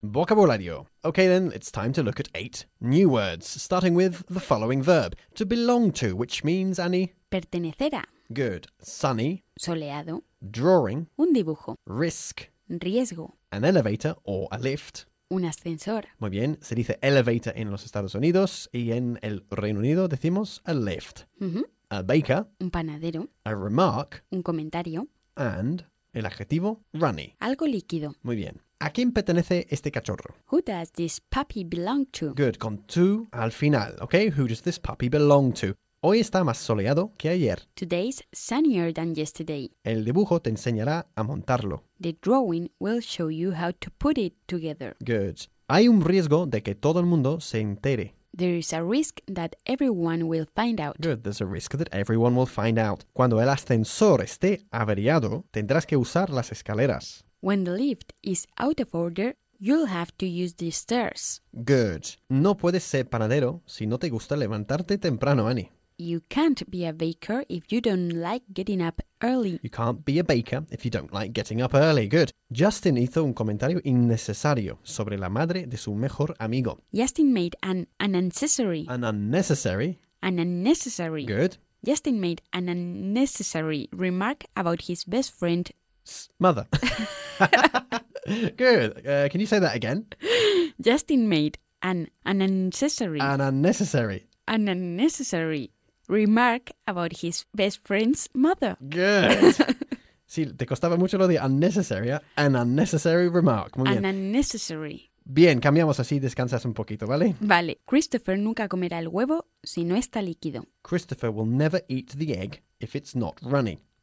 Vocabulario. Okay, then, it's time to look at 8 new words, starting with the following verb. To belong to, which means, Annie? Pertenecer a. Good. Sunny. Soleado. Drawing. Un dibujo. Risk. Riesgo. An elevator or a lift. Un ascensor. Muy bien, se dice elevator en los Estados Unidos y en el Reino Unido decimos a lift. Ujú. A baker, Un panadero. a remark, Un comentario. and el adjetivo runny. Algo líquido. Muy bien. ¿A quién pertenece este cachorro? Who does this puppy belong to? Good, con to al final, ¿ok? Who does this puppy belong to? Hoy está más soleado que ayer. Today's sunnier than yesterday. El dibujo te enseñará a montarlo. The drawing will show you how to put it together. Good. Hay un riesgo de que todo el mundo se entere. There is a risk that everyone will find out. Good. There's a risk that everyone will find out. Cuando el ascensor esté averiado, tendrás que usar las escaleras. When the lift is out of order, you'll have to use the stairs. Good. No puedes ser panadero si no te gusta levantarte temprano, Annie. You can't be a baker if you don't like getting up early. You can't be a baker if you don't like getting up early. Good. Justin hizo un comentario innecesario sobre la madre de su mejor amigo. Justin made an unnecessary. An unnecessary. Good. Justin made an unnecessary remark about his best friend. Mother. Good. Can you say that again? Justin made an unnecessary remark about his best friend's mother. Good. Sí, te costaba mucho lo de unnecessary, ¿eh? An unnecessary remark. Muy bien. An unnecessary. Bien, cambiamos así, descansas un poquito, ¿vale? Vale. Christopher nunca comerá el huevo si no está líquido. Christopher will never eat the egg if it's not runny.